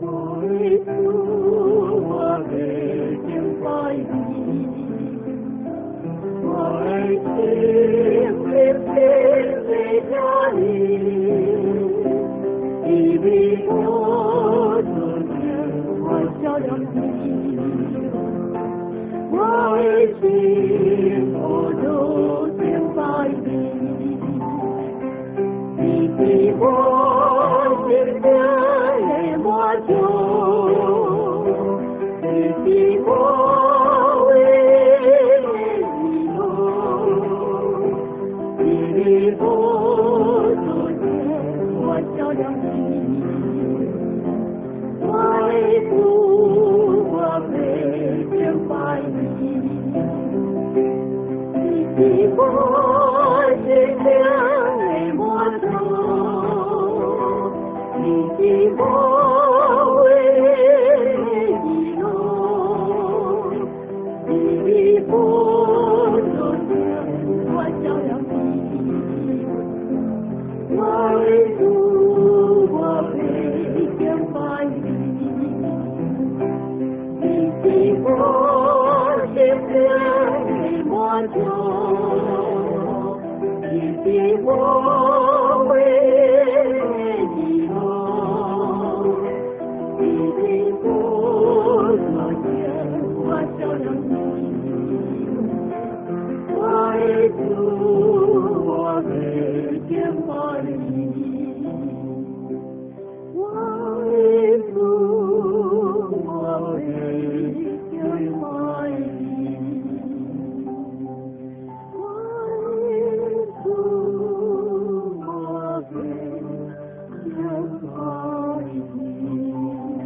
为主我已经拜你，我的心里偏离家里，因为我主耶，我照亮你，我的心我都敬拜你，你给我力量来我救，你给我为你路，你给我主耶，我照亮你，我的主我每天拜你，你给我力量来我走，你给我为你路，你给我主耶，我照亮你，我的主我每天拜你，你给我力量来我走，你给我为你路，你给我主耶，我照亮你，我的主我每天拜你，我的主我每天拜你，我的主我每天拜你。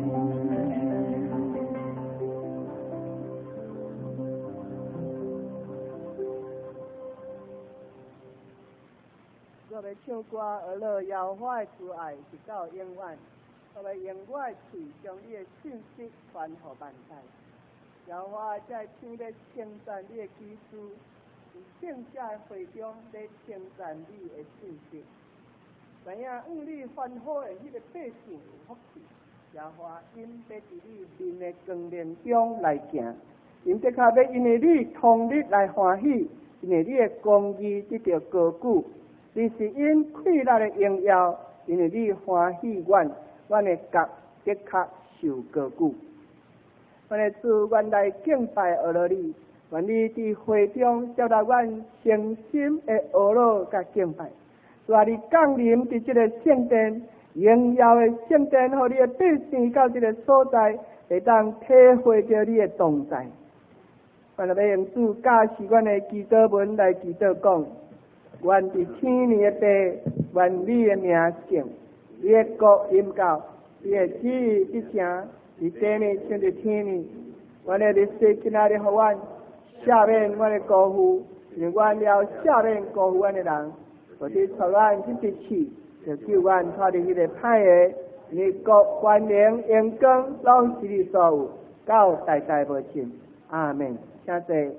我要唱歌而乐，摇摆慈爱直到永远。我要用我的嘴将你的信息传予万代。摇摆在唱咧称赞你的基督，在圣者的会中咧称赞你的信息。知影你欢好的迄个百姓有福气，摇摆因要伫你面的光亮中来行，因的确要因为你同日来欢喜，因为你的公义得到高举。你是因快乐的荣耀，因为你欢喜阮的角的确受高举。阮的主，阮来敬拜阿罗你，愿你伫会中接纳阮诚心的阿罗甲敬拜。愿你降临伫这个圣殿，荣耀的圣殿，互你的百姓到这个所在，会当体会到你的同在。阮要用主教示阮的祈祷文来祈祷讲。愿伫天年的地，愿你的名圣，你的国临到，你的旨意得成，伫地面像伫天面。愿的日世今仔日互阮赦免阮的辜负，因为阮了赦免辜负阮的人，互你带阮去得去，就救阮脱离迄个歹个。你国权能荣光，拢是你所有，到代代无尽。阿门。请坐。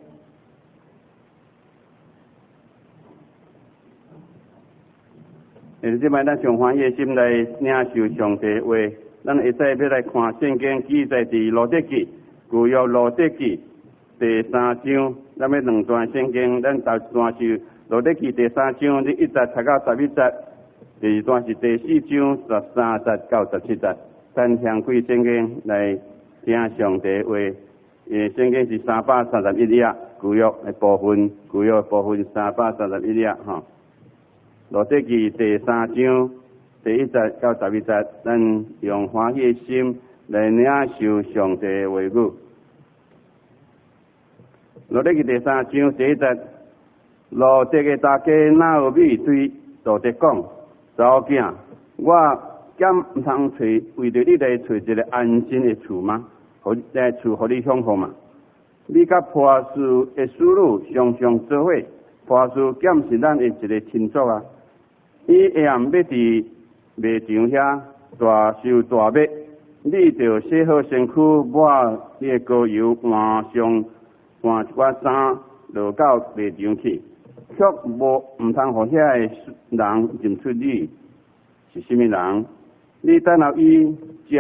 即摆咱上欢喜的心来领受上帝的话，咱会使要来看圣经记载伫罗得记，旧约罗得记第3章，咱要两段圣经，咱头一段是罗得记第3章第1节读到11节，第二段是第4章13节到17节。咱向开圣经来听上帝的话，圣经是331页，旧约的部分331页吼。罗得记第3章第1节到11节，咱用欢喜的心来领受上帝的话语。罗得记第3章第1节，罗得的大家拿俄米对罗得讲：查某囝，我敢毋通为着你来找一个安心的厝吗？来厝互你享福嘛？你甲波斯的使女常常做伙，波斯检是咱的一个亲属啊。伊下暗要伫卖场遐大受大麦，你着洗好身躯，抹你的膏油，换一寡衫，落到卖场去，却毋通互遐的人认出你是甚物人。你等候伊食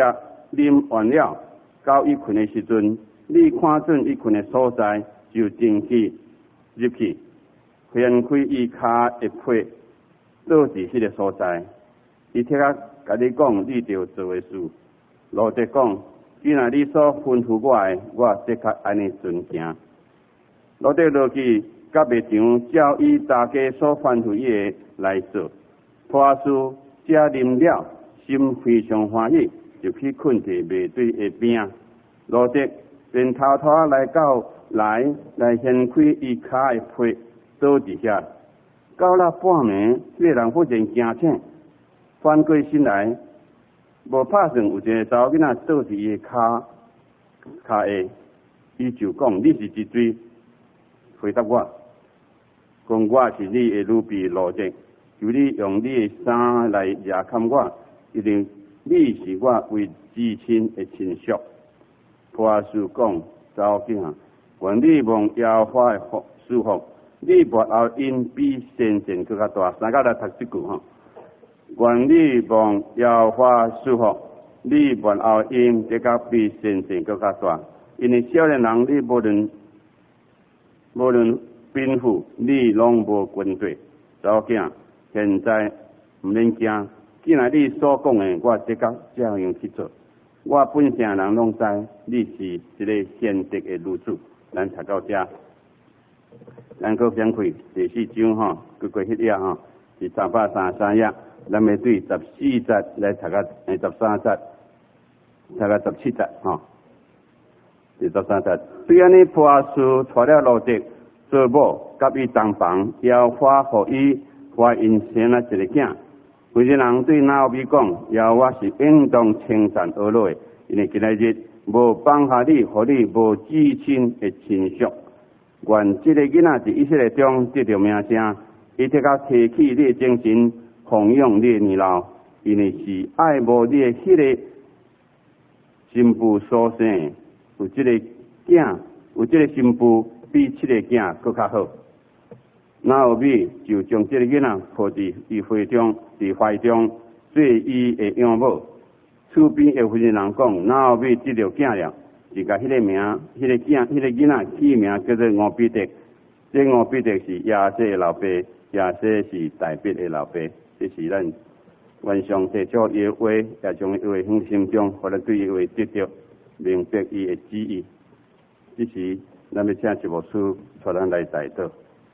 啉完了，到伊困的时阵，你看准伊困的所在，就进去入去，掀开伊骹的被，倒伫迄个所在。伊贴甲甲你讲你着做的事。罗德讲，既然你所吩咐我的，我即刻安尼遵行。罗德落去甲卖场，照伊大家所吩咐伊的来做。破事食啉了，心非常欢喜，就去困伫卖水的边。罗德便偷偷来到来掀开伊骹的被，倒伫遐。到了半暝，迄个人忽然惊醒，翻过身来，无拍算有一个查某囡仔倒伫伊的骹下，伊就讲：你是一水？回答我，讲我是你的女婢罗德。求你用你的衫来压砍我，因为你是我为至亲的亲属。破事讲，查某囝，愿你望耶和华的祝福，你幕后因比先前更加大。三甲来读这句吼，愿你望耶和华祝福，你幕后因更加比先前更加大。因为少年人，你无论兵符，你拢无军队。查某囝。现在唔免惊，既然你所讲的，我即刻照样去做。我本城人拢知，你是一个贤德的女子。咱读到这，咱搁翻开第4章吼，过迄页吼是333页，咱要对14节来读到13节，读到17节吼。第13节，对安尼破事带了罗德做某，甲伊同房，要花互伊。我因生了一个囝，有一个人对拿俄米讲：要我是应当称赞而来，因为今仔日无放下你，互你无至亲的亲属。愿这个囡仔伫以色列中得到名声，伊得甲提起你的精神，奉养你的年老，因为是爱慕你的迄个新妇所生。有这个囝，有这个新妇比这个囝更较好。拿俄米就将这个囡仔抱伫伊怀中，做伊的养母。厝边的妇人人讲，拿俄米得到囝了，就甲迄个名，迄个囡仔起名叫做俄比德。这俄比德是亚瑟的老爸，亚瑟是大卫的老爸。这是咱愿上帝照伊的话，也将伊话放心中，互咱对伊话得到明白伊的旨意。这时，咱要请一幕书带咱来带到。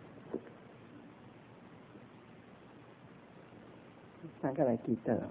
大家来记得，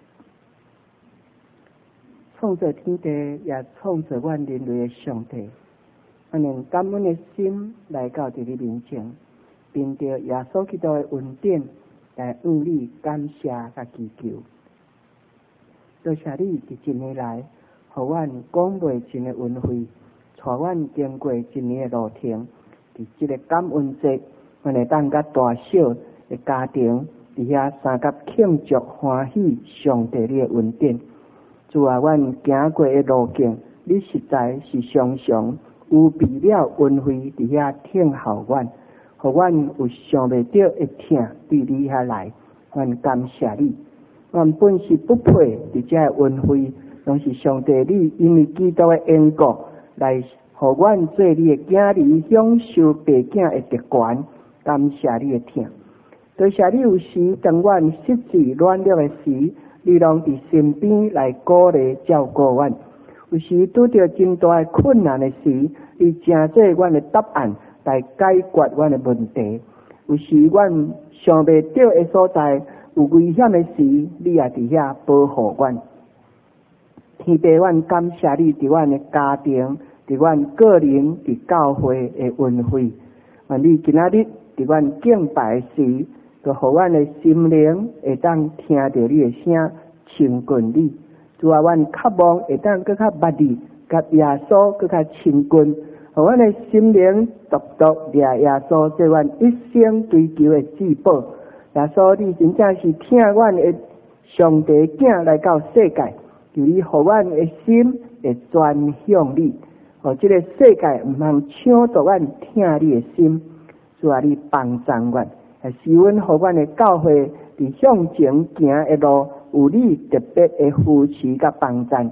创造天地也创造阮人类的上帝，我用感恩的心来到这个面前，凭着耶稣基督的恩典来向你感谢甲祈求。多谢你伫一年来，互阮讲袂尽的恩惠，带阮经过一年的路程。伫这个感恩节，阮会当甲大小的家庭。伫遐三甲庆祝欢喜上帝你的恩典，主啊，阮行过的路径，你实在是常常有备了恩惠伫遐听候阮，互阮有想袂到会听对你遐来，阮感谢你。阮本是不配伫遮的恩惠，拢是上帝你因为基督的缘故来，互阮做你的囝儿，享受爸囝的特权。感谢你的听。多谢你有时当阮失志软弱的时，你拢伫身边来鼓励照顾阮。有时拄着真大的困难的时，你正做阮的答案来解决阮的问题。有时阮想袂到的所在，有危险的时，你也伫遐保护阮。天父，阮感谢你伫阮的家庭、伫阮个人、伫教会的恩惠。愿你今仔日伫阮敬拜的时，就互阮的心灵会当听到你的声，亲近你。主啊，阮渴望会当更较捌你，甲耶稣更较亲近，互阮的心灵独独掠耶稣做阮一生追求的至宝。耶稣，你真正是听阮的上帝囝来到世界，求你互阮的心会转向你，互这个世界毋通抢夺阮听你的心。主啊，你帮助阮。也是阮互阮的教会伫向前行的路，有你特别的扶持甲帮助。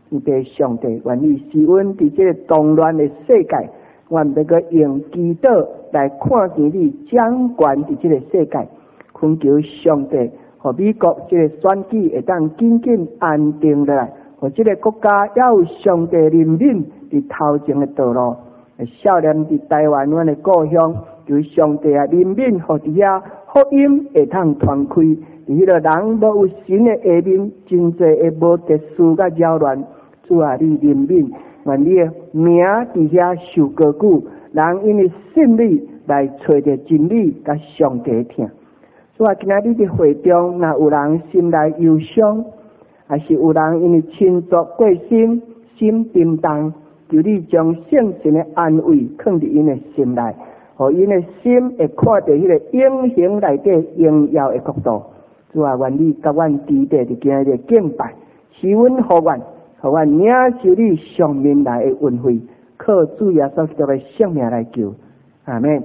对上帝愿意使阮伫这个动乱的世界，愿要个用祈祷来看见你掌权伫这个世界，恳求上帝，和美国这个选举会当紧紧安定下来，和这个国家也有上帝领领伫头前的道路。少年伫台湾阮的故乡，求上帝啊领领，和伫遐福音会通传开。伫迄个人无有神的下面，真侪会无特殊甲扰乱。主啊，你怜悯，愿你的名伫遐受高举，人因为信你来找着真理，甲上帝听。主啊，今仔日伫会中，若有人心内忧伤，还是有人因为亲族过身，心沉重，求你将圣神的安慰放伫因的心内，互因的心会看到迄个永恒内底荣耀的国度。主啊，愿你甲阮基地伫今日的敬拜，使阮互愿，互阮领受你上面来的恩惠，靠主耶稣基督的圣名来求，阿们。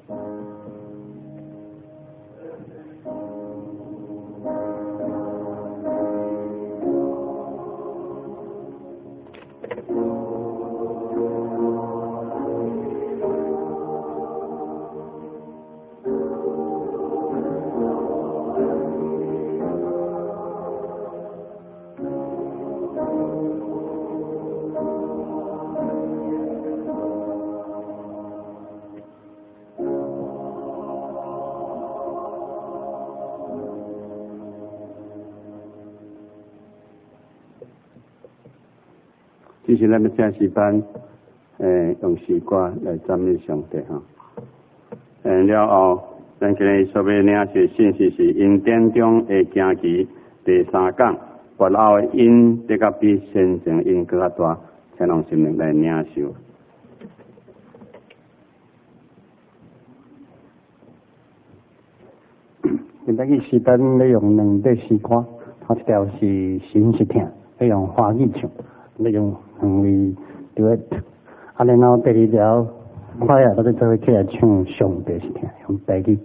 其实咱们正诗班，用诗歌来赞美上帝哈。了后，咱今日所要领受信息是因典中的惊奇第3讲，佛后的因得甲比先前因更加大，才能心灵来领受。 今仔日诗班要用2首诗歌，头一条是神是听，要用华语唱，要用2位duet，然后第2条快啊，咱做伙起来唱上帝是听，用台语。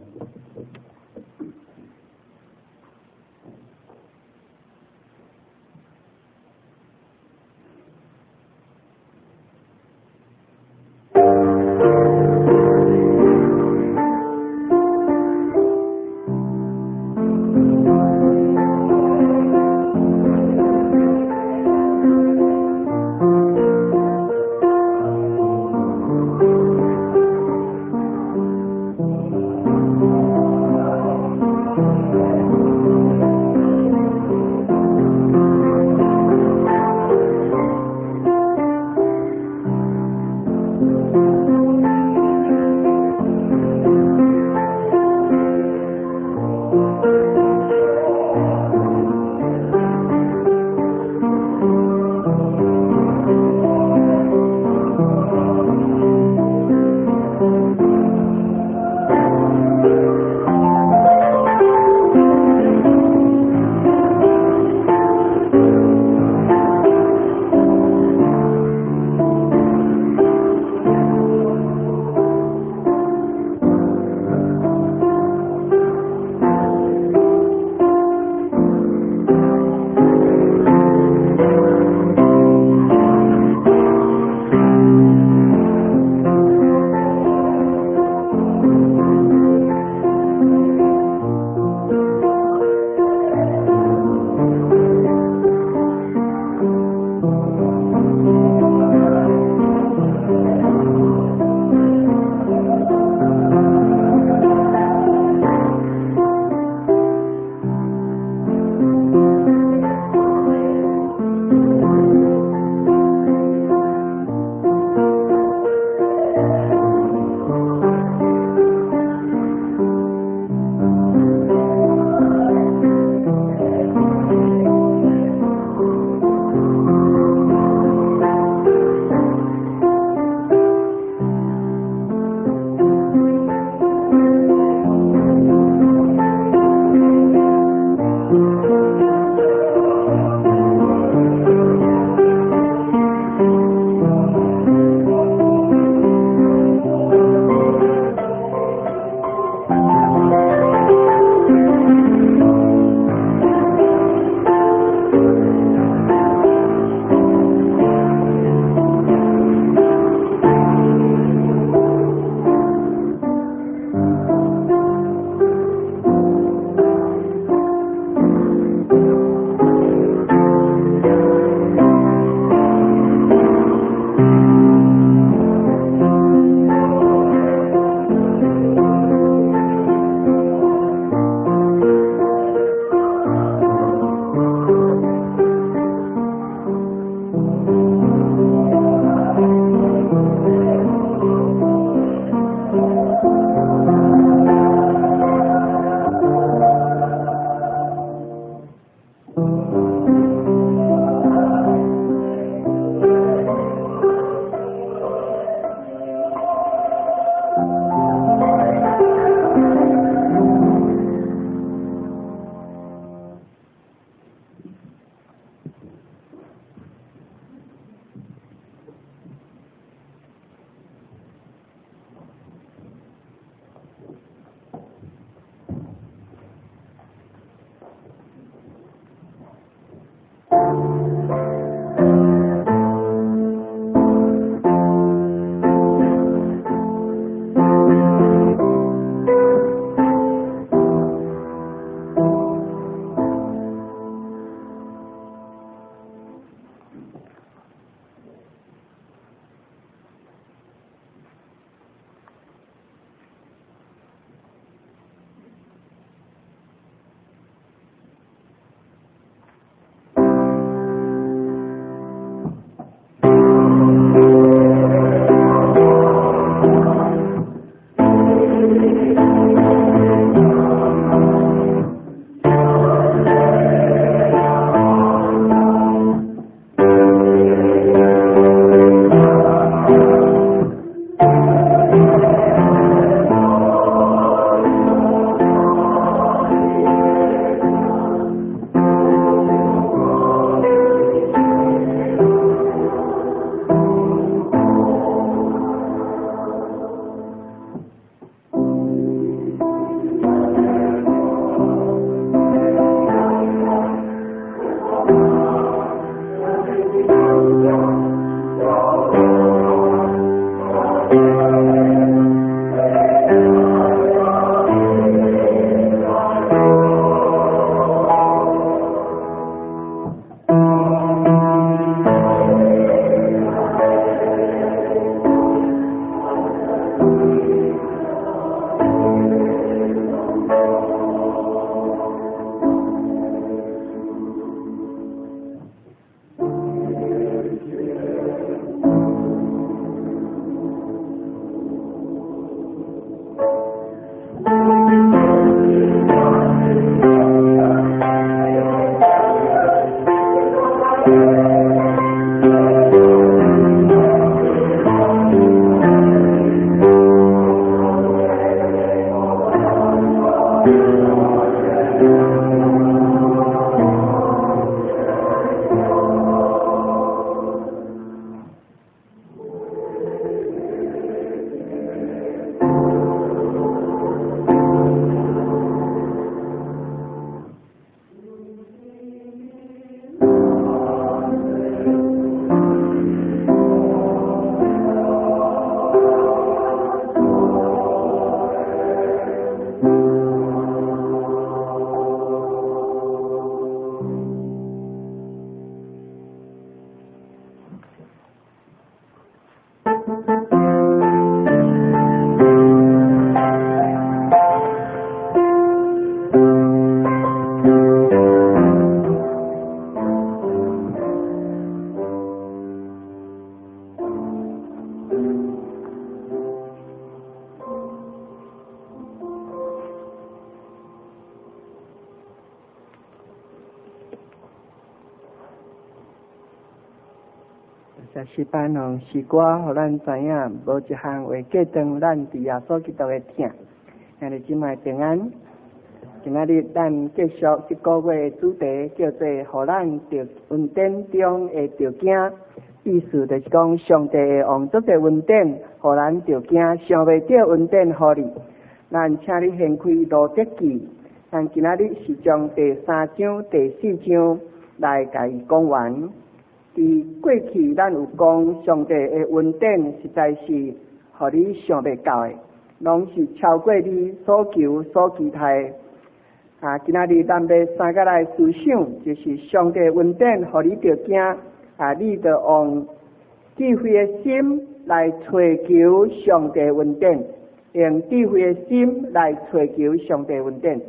在诗班上诗歌，互咱知影，无一项话过长，咱伫耶稣基督的听。今日即卖平安，今仔日咱继续一个月的主题，叫做“互咱着恩典中的条件”。意思就是讲，上帝会用足个恩典，互咱条件想袂到恩典互你。咱请你掀开路德记，咱今仔日是从第3章、第4章来甲伊讲完。伫过去，咱有讲上帝的恩典实在是互你想袂到的，拢是超过你所求所期待的。今仔日咱要三个来思想，就是上帝恩典互你条件，你着用智慧的心来找求上帝恩典，用智慧的心来找求上帝恩典。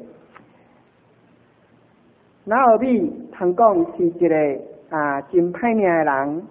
拿俄米通讲是一个真歹命的人，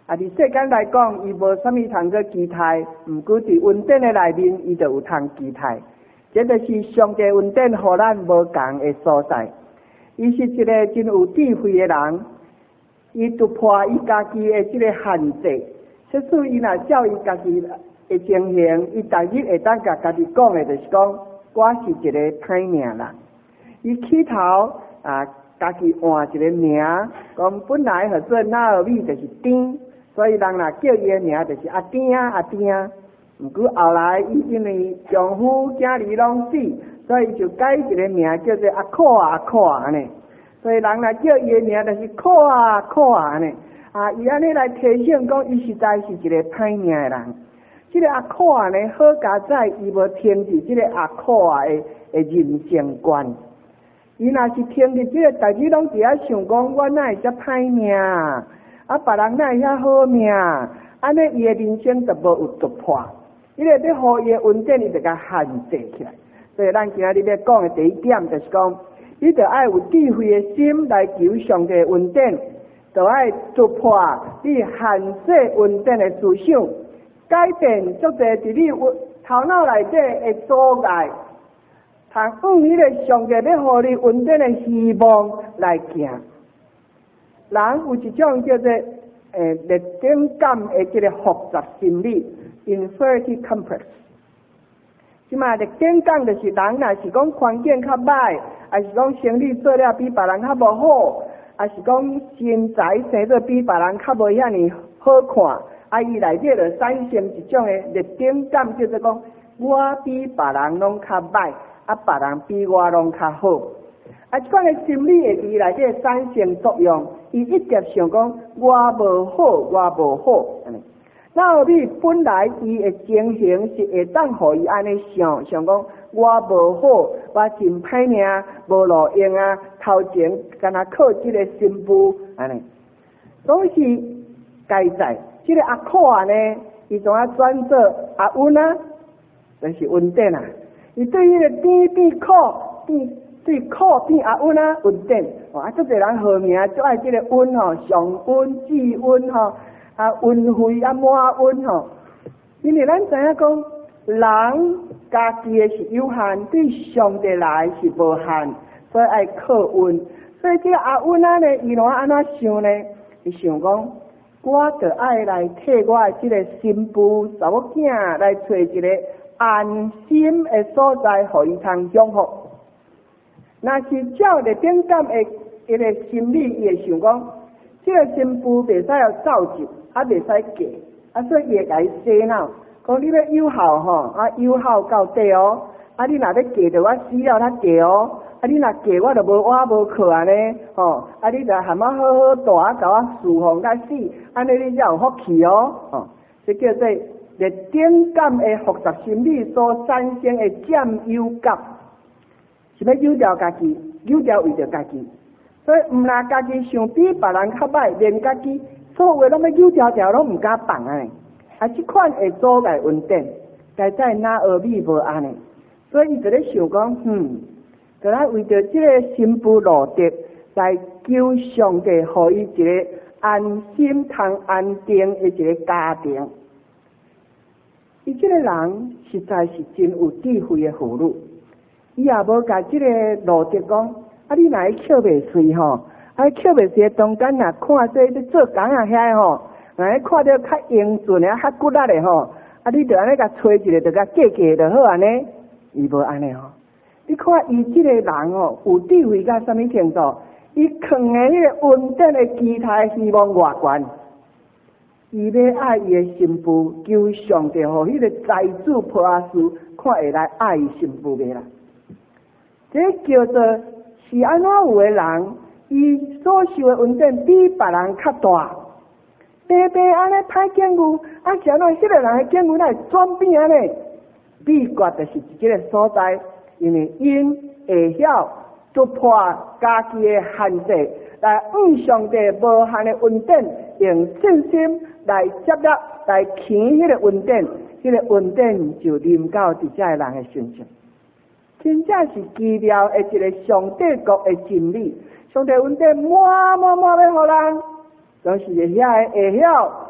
伫世间来讲，伊无啥物通去期待，毋过伫恩典的内面，伊就有通期待。这就是上帝恩典，互咱无共的所在。伊是一个真有智慧的人，伊突破伊家己的这个限制，即使伊若照伊家己的情形，伊逐日会当甲家己讲的，就是讲我是一个歹命人。伊起头家己换一个名，讲本来叫做纳尔米就是丁，所以人若叫伊的名就是阿丁啊阿丁啊。毋过后来伊因为丈夫囝儿拢死，所以伊就改一个名叫做阿酷啊阿酷啊安尼。所以人若叫伊的名就是酷啊酷啊安尼。伊安尼来提醒讲，伊实在是一个歹命的人。这个阿酷啊呢，好佳在伊无停止这个阿酷啊的人生观。伊若是听着这个代志，拢伫遐想讲，我哪会遮歹命？别人哪会遐好命？安尼伊的人生就无有突破。伊个要互伊的恩典，伊就甲限制起来。所以咱今仔日要讲的第一点，就是讲，伊就爱有智慧的心来求上帝的恩典，就爱突破你限制恩典的思想，改变足侪伫你头脑内底的阻碍。通用迄个上帝要互你恩典的希望来行。人有一种叫做劣等感的这个复杂心理 （inferiority complex）。即嘛劣等感就是人若是讲环境较歹，还是讲生理做了比别人较无好，还是讲身材生做比别人较无遐尼好看，伊内底就产生一种的劣等感，叫做讲我比别人拢较歹。别人比我拢较好，这款的心理会伫内底产生作用。伊一直想讲我无好，我无好安尼。那你本来伊的情形是会当互伊安尼想讲我无好，我真歹命，无路用啊。头前敢若靠这个新妇安尼，拢是该在。这个阿酷啊呢，伊怎啊转做阿恩啊，就是恩典啊。伊对迄个变苦对苦变阿恩啊恩典，足侪人号名就爱这个恩上恩至恩恩惠满恩因为咱知影讲人家己的是有限，对上帝来是无限，所以爱靠恩。所以这个阿恩啊呢，伊安怎想呢？伊想讲，我就爱来替我的这个新妇查某囝来找一个安心的所在，互伊通享福。若是照劣等感的一个心理，伊会想讲，这个新妇袂使要造就，袂使嫁，所以伊会甲伊洗脑，讲你要友好友好到底哦。你若要嫁着我死了才嫁哦。你若嫁我就无碗无靠安尼你就含我好好大，甲我侍奉到死，安尼你才有福气哦。这叫做劣等感的复杂心理所产生的占有感，是要有条家己，有条为着家己，所以毋拿家己想比别人较歹，连家己所有的拢要有条条拢毋敢放安尼，这款会阻碍稳定，该在哪学米无安尼，所以伊就咧想讲，就来为着这个新妇路德来求上帝，互伊一个安心通安定的一个家庭。伊这个人实在是真有智慧的妇女，伊也无甲这个路德讲，你若会捡袂碎捡袂碎中间若看这咧做工遐若看到较英俊较骨力的你就安尼甲找一个，就甲嫁就好安尼，伊无安尼你看伊这个人有智慧到什么程度？伊藏的迄个稳定的期待希望外悬。伊要爱伊的新妇，求上帝互迄个财主破事，看会来爱伊新妇未啦？这叫做是安怎有的人，伊所受的稳定比别人较大。白安尼歹境遇，是安怎迄个人的境遇来转变安尼？秘诀就是这个所在，因为因会晓突破家己的限制，来向上帝无限的稳定，用信心来接纳，来牵迄个稳定，迄个稳定就临到伫遮人的身上。真正是奇妙的一个上帝国的真理，上帝稳定满要互人，就是会晓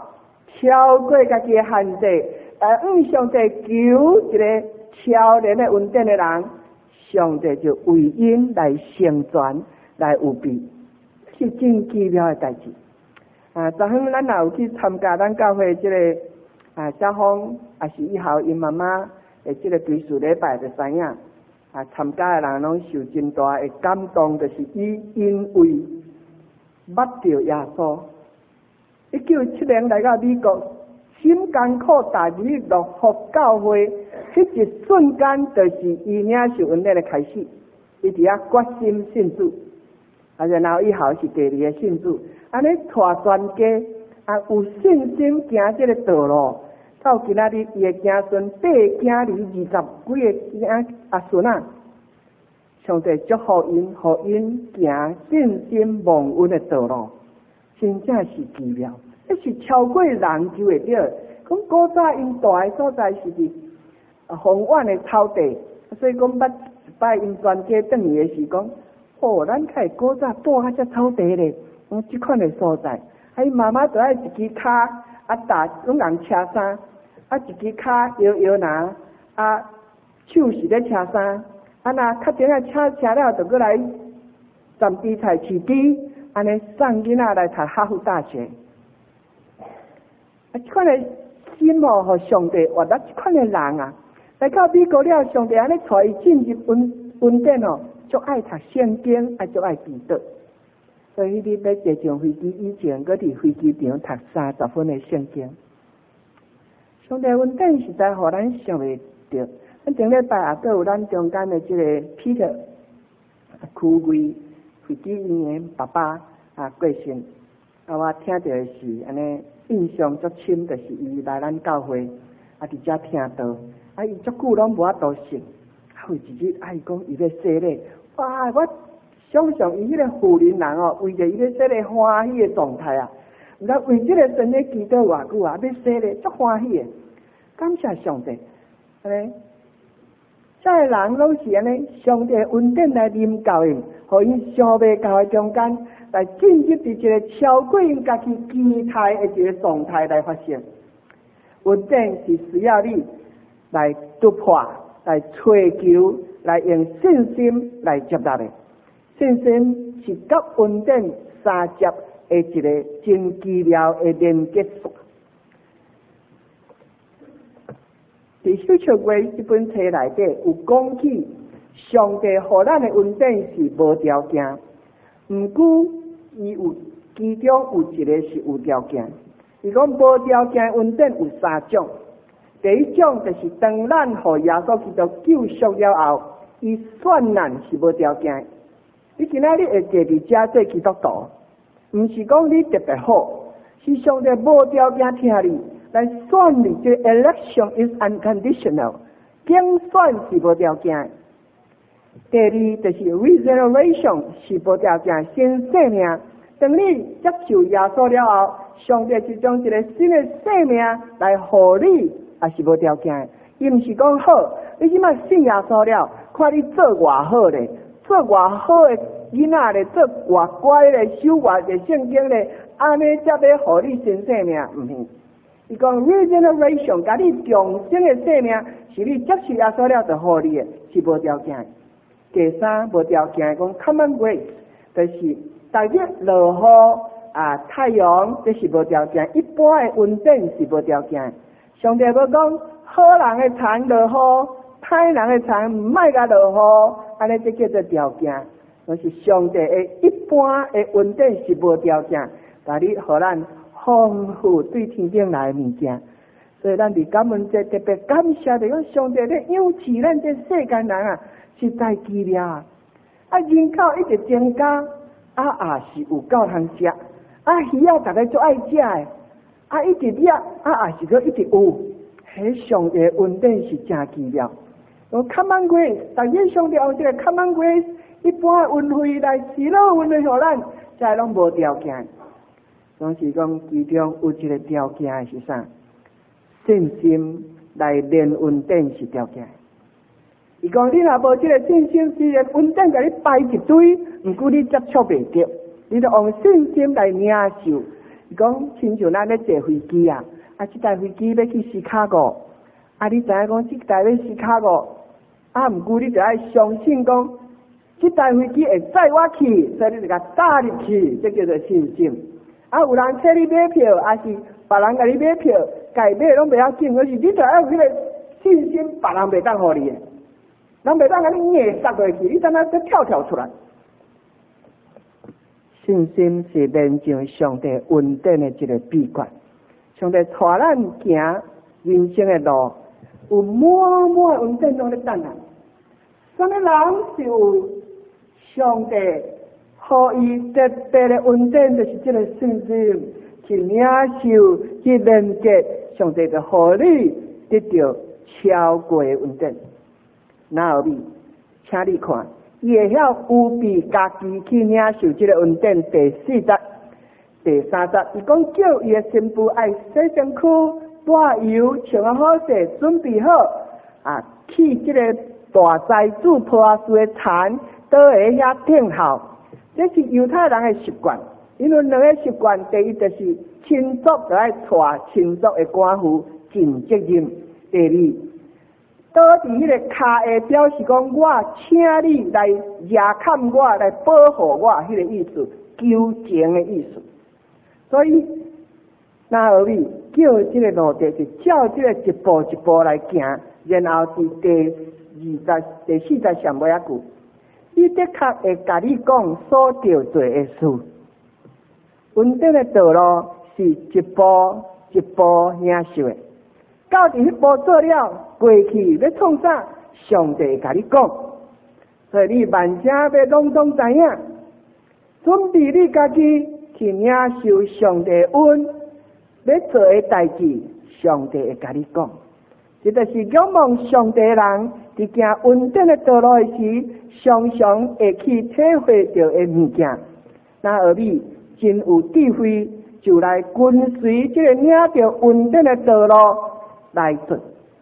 超过家己的限制，向上帝求一个超然的稳定的人，上帝就为因来成全，来有备，是真奇妙的代志。昨昏咱也有去参加咱教会这个小芳，也是以后因妈妈的这个追思礼拜就知影，参加的人拢受真大的感动，就是因为捌到耶稣。1970年来到美国，辛艰苦大入去落福教会，迄一瞬间就是伊领受恩典的开始。伊伫遐决心信主，然后以后是第二个信主，安尼带全家有信心行这个道路，到今仔日伊的子孙8囝里20几个孙啊，上帝祝福因，互因行信心蒙恩的道路。真正是奇妙，迄是超过人就会到。讲古早因住的所在是伫丰苑的草地，所以讲捌一摆因全家转去的是讲，咱开古早住喺只草地咧，即款的所在，伊妈妈就爱一支脚踏讲人车衫，一支脚摇拿，手是咧车衫，若较顶车了，就过来种地菜饲猪。安尼送囡仔来读哈佛大学，这款的心互上帝活到这款的人来到美国了，上帝安尼带伊进入稳定就爱读圣经，就爱祈祷。所以你要坐上飞机以前，搁伫飞机场读30分的圣经。上帝稳定实在互咱想袂到。咱顶礼拜搁有咱中间的这个 Peter 区位。飞机因的爸爸过身，我听到的是安尼印象足深，就是伊来咱教会伫遮听到，伊足久拢无法度信，有一日伊讲伊要洗礼，我想象伊迄个富人人为着伊要洗礼欢喜的状态毋知为这个神咧祈祷偌久要洗礼足欢喜的，感谢上帝，安尼。这个人拢是安尼，上帝恩典来临教因，互因相袂教的中间，来进入伫一个超过因家己期待的一个状态来发生。恩典是需要你来突破、来追求、来用信心来接纳的。信心是甲恩典三接的一个真奇妙的连接线。伫《小册月》这本册内底有讲起，上帝互咱的恩典是无条件，毋过伊有其中有一个是有条件。伊讲无条件恩典有3种，第一种就是当咱互耶稣基督救赎了后，伊选咱是无条件。你今仔日会坐伫遮做基督徒，毋是讲你特别好，是上帝无条件听你。来选你，这 election is unconditional， 竞选是无条件。第二就是 regeneration 是无条件，新生命。当你接受耶稣了后，上帝就将一个新的生命来互你，也是无条件。伊毋是讲好，你即摆信耶稣了，看你做偌好咧，做偌好的囡仔咧，做偌乖咧，守偌个圣经咧，安尼才要互你新生命，毋是。伊讲 regeneration， 甲你重生的生命，是你接受耶稣了就互你的，是无条件。第三无条件讲 common grace， 就是大日落雨太阳，这是无条件。一般的恩典是无条件。上帝无讲好人的田落雨，歹人的田毋爱甲落雨，安尼这叫做条件。就是上帝的一般的恩典是无条件，甲你互咱。丰富对天顶来的物件，所以咱伫感恩节特别感谢着讲上帝咧养饲咱这世间人实在奇妙人口一直增加，也是有够通食，鱼大家最爱食的，一直掠，也是个一直有，迄上帝恩典是真奇妙。用 common grace， 但愿上帝用这个 common grace 一般的恩惠来赐落恩惠互咱，才拢无条件。拢是讲其中有一个条件是啥？信心来连恩典是条件。伊讲你若无这个信心，虽然恩典甲你摆一堆，毋过你接触袂着，你就用信心来领受。伊讲亲像咱咧坐飞机这台飞机要去西卡哥，你知影讲这台要西卡哥，毋过你就要相信讲，这台飞机会载我去，所以你就甲搭入去，这叫做信心。有人替你买票，还是别人甲你买票，家己买拢袂要紧，可是你就要有迄个信心，别人袂当互你的，人袂当甲你硬塞落去，你等下再跳出来。信心是面上上帝稳定的一个秘诀。上帝带咱行人生的路，有满满稳定拢咧等咱。什么人是有上帝互伊特别的稳定，就是这个信心，去领受、去连接，上帝就互你得到超过的稳定。哪有你？请你看。伊会晓有比家己去领受这个稳定。第4节、第3节，伊讲叫伊的新妇爱洗身躯、抹油、穿好势，准备好去这个大财主波阿斯的田，倒下遐等候。这是犹太人的习惯，因为两个习惯，第一就是亲族就爱带亲族的官夫尽责任，第二。倒伫迄个骹下表示讲，我请你来压看我，来保护我，迄个意思，求情的意思。所以，那何必叫这个路地是照这个一步一步来行，然后伫第40上尾一句，伊的确会甲你讲所着做的事。稳定的道路是一步一步领受的。到底迄步做了，过去要创啥？上帝甲你讲，所以你万声要拢总知影，准备你家己去领受上帝恩，要做的代志，上帝会甲你讲。这就是仰望上帝的人，伫行稳定的道路的时，常常会去体会到的物件。那而你真有智慧，就来跟随这个领着稳定的道路。来做，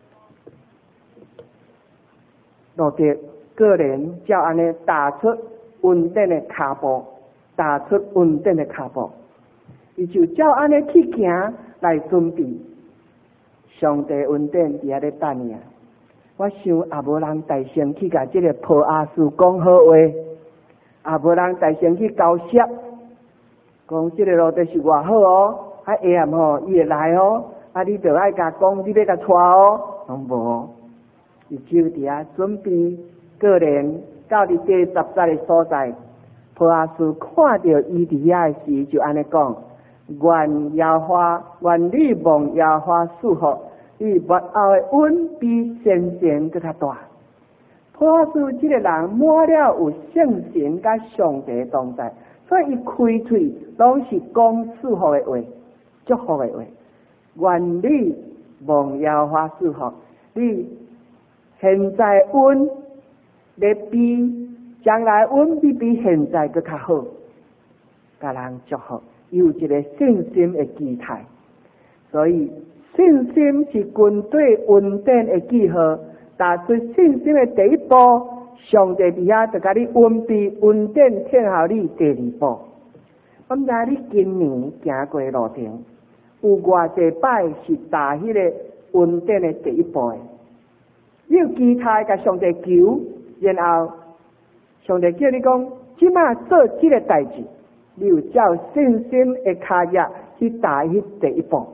路得个人照安尼踏出稳定的脚步，踏出稳定的脚步，伊就照安尼去行来准备。上帝稳定伫遐咧等伊啊！我想也无人大声去甲这个波阿斯讲好话，也无人大声去交涉，讲这个路得是偌好哦，下暗吼伊会来哦。你就爱甲讲，你要甲带哦，拢无。伊就伫遐准备个人到伫第10节的所在，波阿斯看到伊伫遐的时，就安尼讲：愿耶和华，愿你蒙耶和华祝福，你末后的恩比先前更较大。波阿斯这个人满了有圣神甲上帝同在，所以伊开嘴拢是讲祝福的话，祝福的话。愿你蒙耶和华祝福，你现在恩要比将来恩比现在更较好，甲人祝福，有一个信心的基态。所以信心是军队稳定的记号，踏出信心的第一步，上帝伫遐就甲你稳定听候你第2步。我毋知你今年行过路程。有偌济摆是踏迄个稳定的第一步的，你有期待甲上帝求，然后上帝叫你讲，即马做这个代志，你有照信心的脚印去踏迄第一步。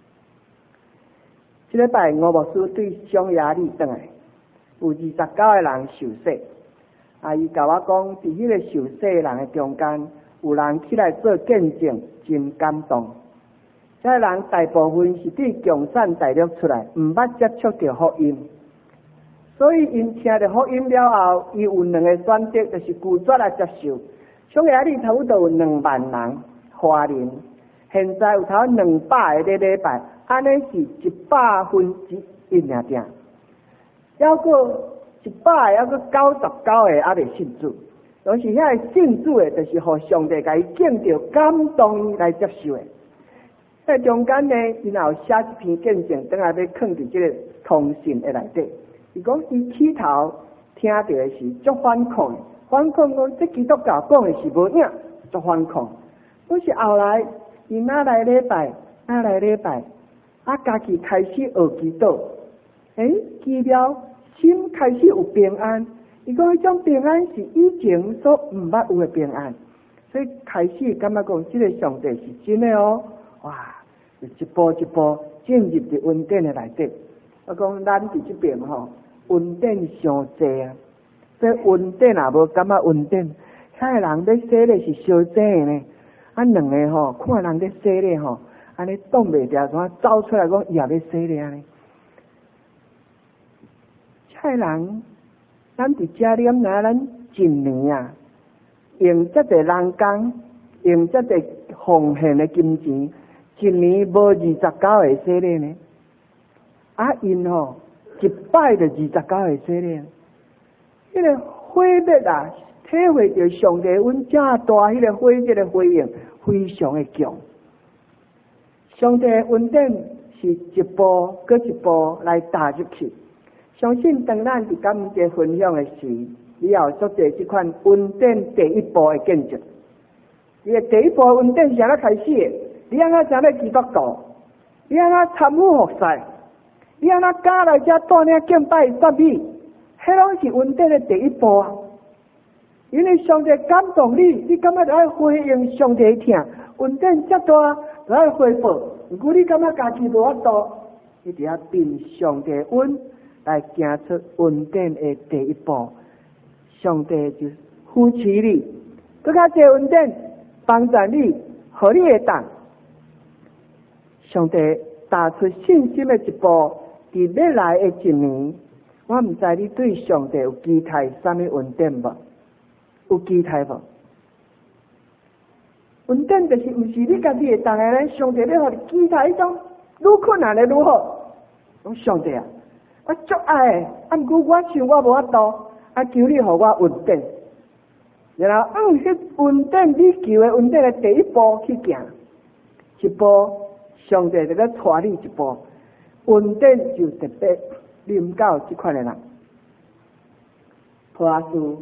这礼拜吴牧师对匈牙利转来，有29个人受洗，伊甲我讲，伫迄个受洗人的中间，有人起来做见证，真感动。这人大部分是对共产大陆出来，毋捌接触到福音，所以因听到福音了后，伊有2个选择，就是拒绝来接受。匈牙利差不多有2万人华人，现在有头200个礼拜，安尼是100%尔定，还过100还过99个还未信主，拢是遐个信主的，就是互上帝甲伊见到感动伊来接受的。在中间呢，因也有写一篇见证，等下要放伫这个通信的内底。伊讲伊起头听到的是足反抗的，反抗讲这基督教讲的是无影，足反抗。可是后来伊哪来礼拜， 家己开始学祈祷，祈了心开始有平安。伊讲迄种平安是以前所毋捌有的平安，所以开始感觉讲这个上帝是真的哦，哇，就一步一步进入伫恩典的内底。我讲咱伫这边吼，恩典伤济啊，所以恩典也无感觉恩典，遐个人要洗礼是烧济的呢。两个吼，看人咧洗礼吼，安尼挡袂住，怎走出来讲也要洗礼安尼。遐个人。咱伫遮念哪，咱一年啊，用遮侪人工，用遮侪奉献的金钱，一年无29个洗礼呢。因吼1摆就29个洗礼。迄个火灭啊，体会着上帝恩正大，迄个火这个火焰非常的强。上帝恩典是一步搁一步来踏入去。相信当咱伫感恩分享的时，你也有做者这款恩典第一步的见证。你的第一步恩典是安怎开始的？你安怎成咧基督徒？你安怎参与服侍？你安怎教来遮带领敬拜赞美？迄拢是恩典的第一步啊！因为上帝感动你，你感觉就要回应上帝的听，恩典遮大，就要回报。如果你感觉家己无法度，你就要凭上帝恩。来行出恩典的第一步，上帝就扶持你，更加多恩典帮助你，互你会当。上帝踏出信心的一步，伫未来的一年，我毋知你对上帝有期待啥物恩典无？有期待无？恩典就是毋是你家己会当的咧，上帝要互你期待迄种愈困难的愈好。讲上帝啊！我足爱的，毋过我想我无法度，求你互我恩典。然后迄恩典你求的恩典的第一步去行，一步上帝就要带你一步，恩典就特别你毋到这款的人。破事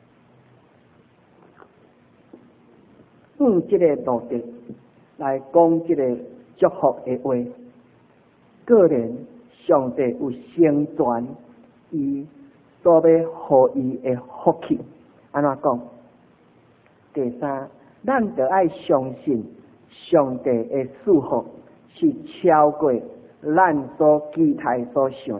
用这个路程来讲这个祝福的话，个人。上帝有成全伊所要互伊的福气，安怎讲？第三，咱就爱相信上帝的祝福是超过咱所期待所想。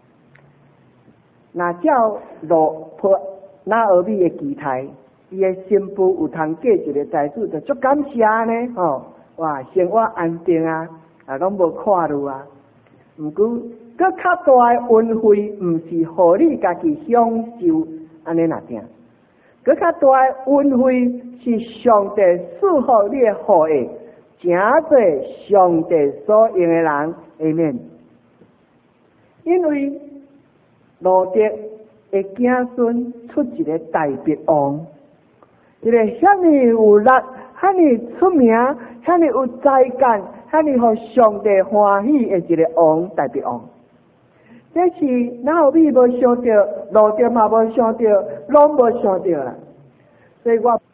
那照拿俄米的期待，伊的新妇有通嫁一个财主，就足感谢呢，哇，生活安定啊，拢无看路啊。毋过，搁较大的恩惠，毋是互你家己享受安尼那定，搁较大的恩惠是上帝赐福你的福的，诚侪上帝所用的人下面，因为路德的子孙出一个大别王，一个遐尼有力、遐尼出名、遐尼有才干。遐尼互上帝欢喜的一个王，大别王。这是哪有你无想到，路德嘛无想到，拢无想到啦。所以我